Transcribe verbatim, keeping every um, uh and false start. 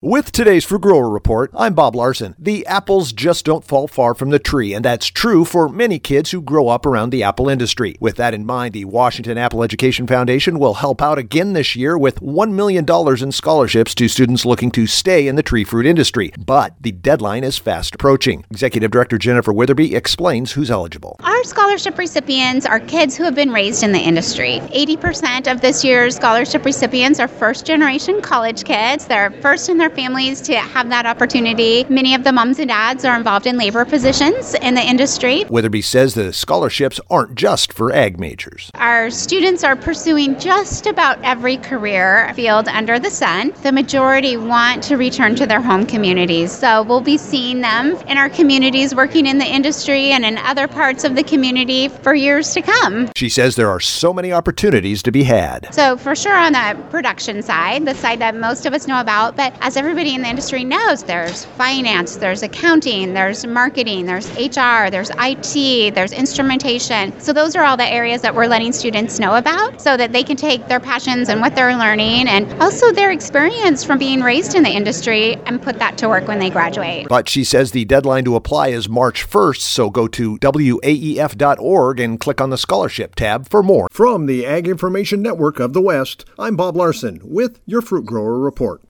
With today's Fruit Grower Report, I'm Bob Larson. The apples just don't fall far from the tree, and that's true for many kids who grow up around the apple industry. With that in mind, the Washington Apple Education Foundation will help out again this year with one million dollars in scholarships to students looking to stay in the tree fruit industry. But the deadline is fast approaching. Executive Director Jennifer Witherby explains who's eligible. Our scholarship recipients are kids who have been raised in the industry. eighty percent of this year's scholarship recipients are first-generation college kids. They're first in their families to have that opportunity. Many of the moms and dads are involved in labor positions in the industry. Witherby says the scholarships aren't just for ag majors. Our students are pursuing just about every career field under the sun. The majority want to return to their home communities. So we'll be seeing them in our communities working in the industry and in other parts of the community for years to come. She says there are so many opportunities to be had. So for sure on the production side, the side that most of us know about, but as everybody in the industry knows, there's finance, there's accounting, there's marketing, there's H R, there's I T, there's instrumentation. So those are all the areas that we're letting students know about so that they can take their passions and what they're learning and also their experience from being raised in the industry and put that to work when they graduate. But she says the deadline to apply is March first, so go to W A E F dot org and click on the scholarship tab for more. From the Ag Information Network of the West, I'm Bob Larson with your Fruit Grower Report.